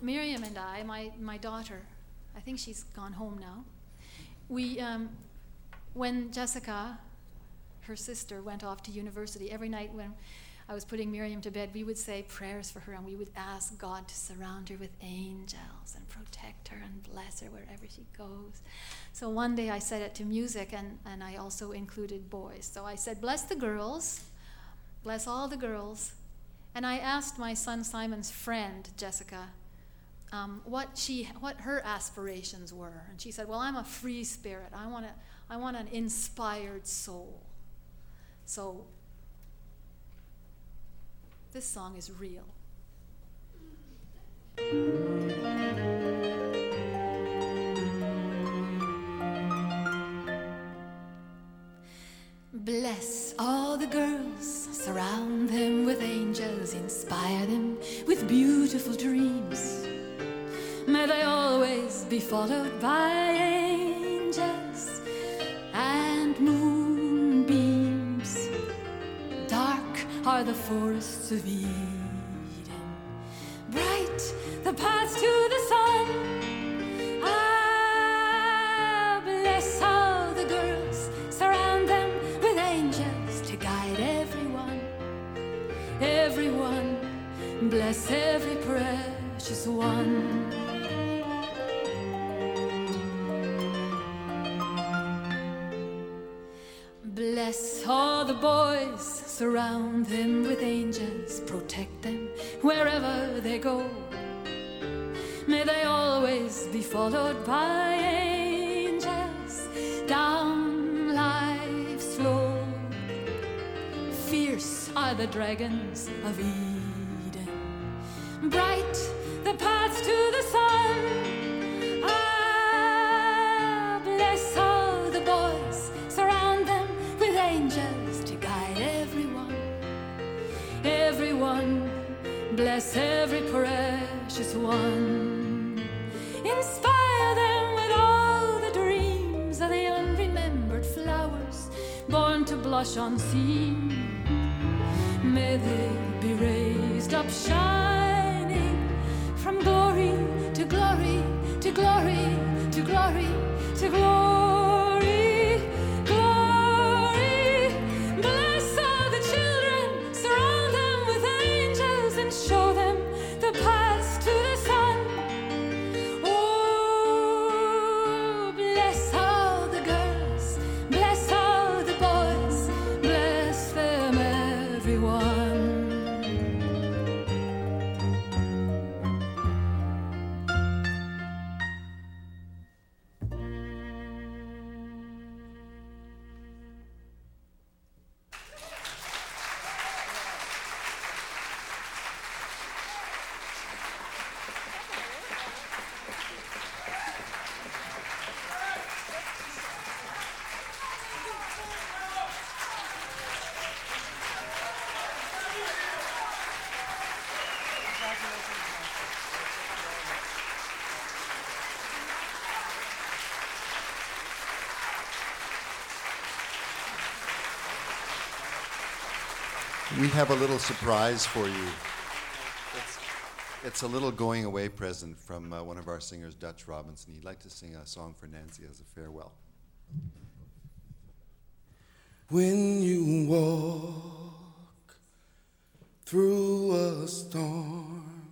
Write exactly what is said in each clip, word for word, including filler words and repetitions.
Miriam and I, my, my daughter, I think she's gone home now, we, um, when Jessica, her sister, went off to university, every night when I was putting Miriam to bed, we would say prayers for her, and we would ask God to surround her with angels and protect her and bless her wherever she goes. So one day I set it to music, and, and I also included boys. So I said, bless the girls, bless all the girls. And I asked my son Simon's friend, Jessica, um, what she, what her aspirations were. And she said, well, I'm a free spirit. I want, a, I want an inspired soul. So this song is real. Bless all the girls, surround them with angels, inspire them with beautiful dreams. May they always be followed by angels and moonbeams. Dark are the forests of Eden, bright the paths to the sun. Ah, bless all the girls, surround them with angels to guide everyone, everyone, bless every precious one. Bless all the boys, surround them with angels, protect them wherever they go. May they always be followed by angels down life's flow. Fierce are the dragons of Eden, bright the paths to the sun. Ah, bless all the boys, surround them with angels to guide everyone, everyone, bless every precious one. Inspire them with all the dreams of the unremembered flowers born to blush unseen. May they be raised up shining from glory to glory to glory to glory to glory, glory. Bless all the children, surround them with angels and show them the paths to the sun. Oh, bless all the girls, bless all the boys, bless them everyone. We have a little surprise for you. It's, it's a little going away present from uh, one of our singers, Dutch Robinson. He'd like to sing a song for Nancy as a farewell. When you walk through a storm,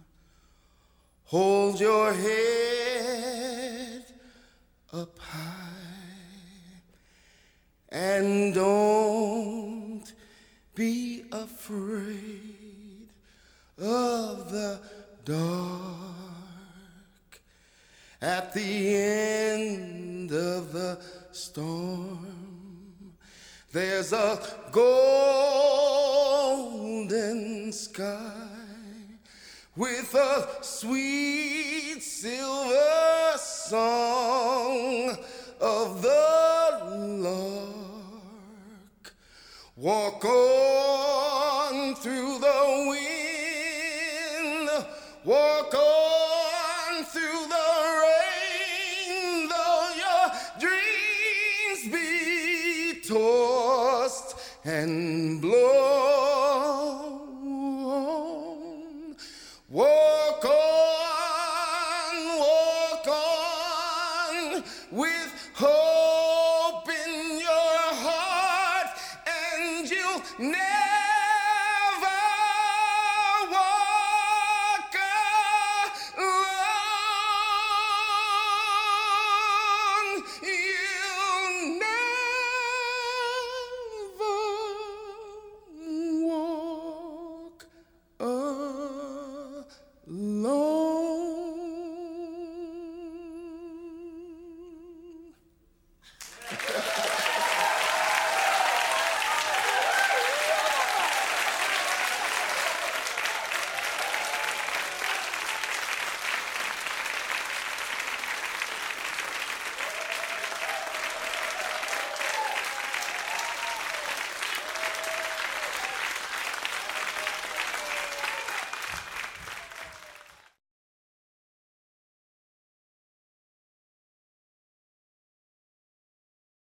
hold your head up high and don't be afraid of the dark. At the end of the storm, there's a golden sky with a sweet silver song of the lark. Walk on through the wind, walk on through the rain, though your dreams be tossed and blown.